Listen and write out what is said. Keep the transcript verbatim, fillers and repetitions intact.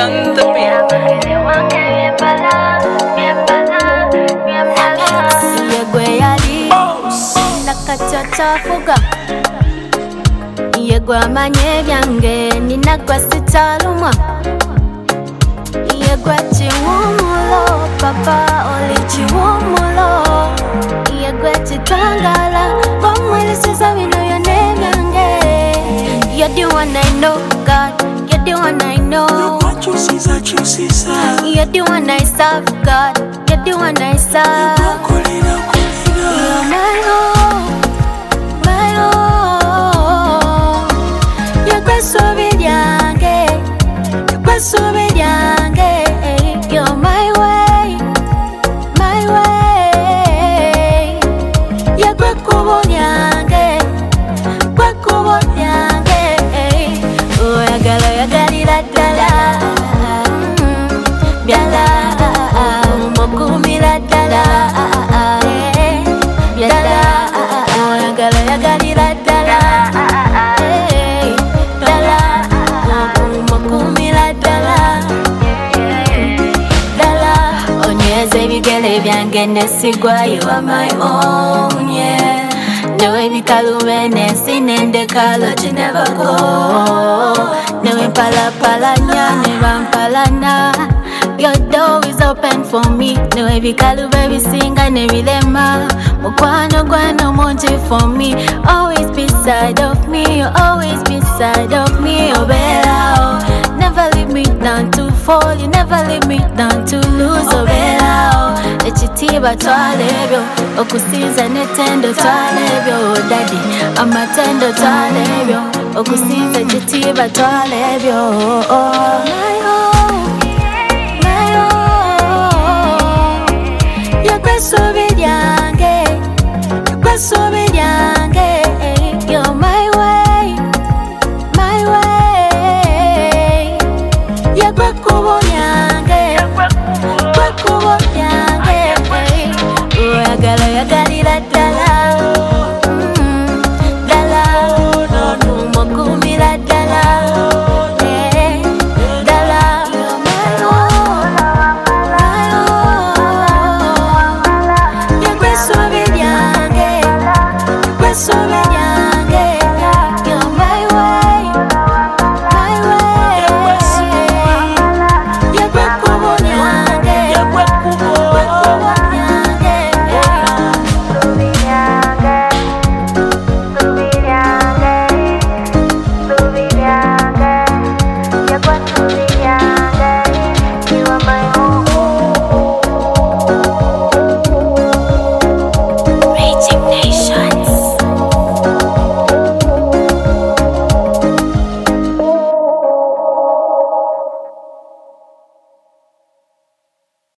on the beat. Yegwe yali nakachachafuga, yegwe amanye byange ninagwa sitalumwa, yegwe chiwumulo papa oli chiwumulo, yegwe chitwangala wamweleseza bino yone byange. You're the one I know, God, you're the one I know. You're the one I serve, God, you're the one I serve. You're my home, my home. You're the sovereignty, you're the sovereignty. You're my way, my way. You're the kubonyange, the kubonyange. Oh, yagala yagali la dala, byala, mokumi la dala, byala, yagala yagali la dala, dala, mokumi la dala, dala. Onyeze bigele byange nesigwa, you are my own, yeah. Newe bikalume nesine kalo you never go. Newe pala pala nyane bampalana. Your door is open for me. Newe bikalu baby singa nevilema. Mukwano gwano monje for me. Always beside of me, you always beside of me. Oh bella, oh. Never leave me down to fall, you never leave me down to lose. Oh bella, oh. Echitiba twalebyo, okusinza netendo twalebyo. Daddy, amatendo twalebyo, okusinza echitiba twalebyo.